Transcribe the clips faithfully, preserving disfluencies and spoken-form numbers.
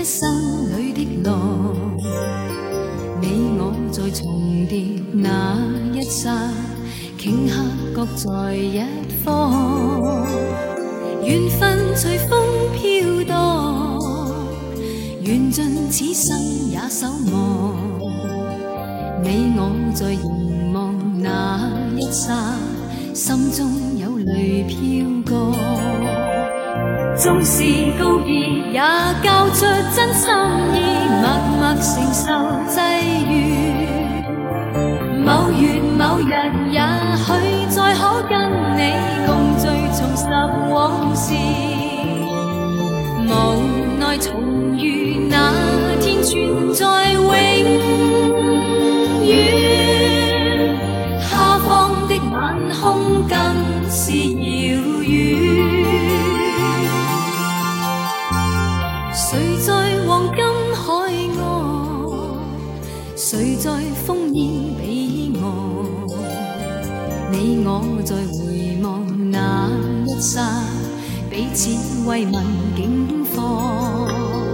生里的路，你我在重叠那一刹，頃刻各在一方，缘分随风飘荡，缘尽此生也守望。你我在凝望那一刹，心中有泪飘过。纵是告别，也交出真心意，默默承受际遇。某月某日，也许再可跟你共聚，重拾往事。无奈重遇那天，存在永远。下方的晚空更是遥远。谁在黄金海岸，谁在烽烟彼岸？你我在回望那一刹，彼此慰问境况。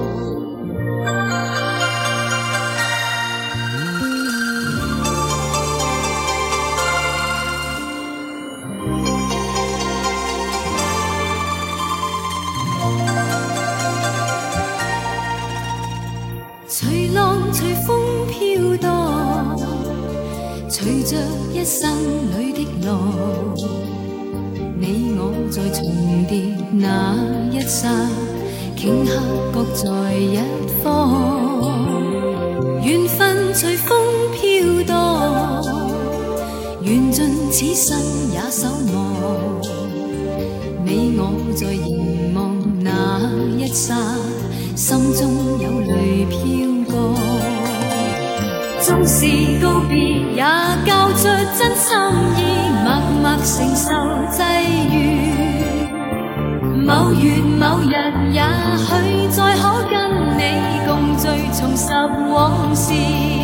随浪随风飘荡，随着一生里的路，你我在重叠那一刹，頃刻各在一方，缘分随风飘荡，缘尽此生也守望。你我在凝望那一刹，心中有泪飘过。纵是告别，也交出真心意，默默承受际遇。某月某日，也许再可跟你共聚，重拾往事。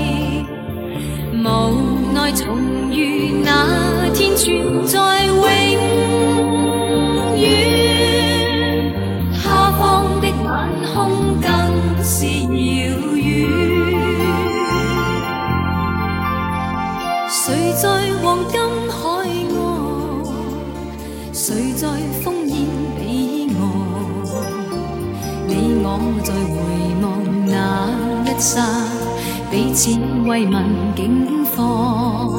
无奈重遇那天，存在永远。下方的晚空更是遥远。谁在黄金海岸，谁在烽烟彼岸？你我在回望那一刹，彼此慰问境况。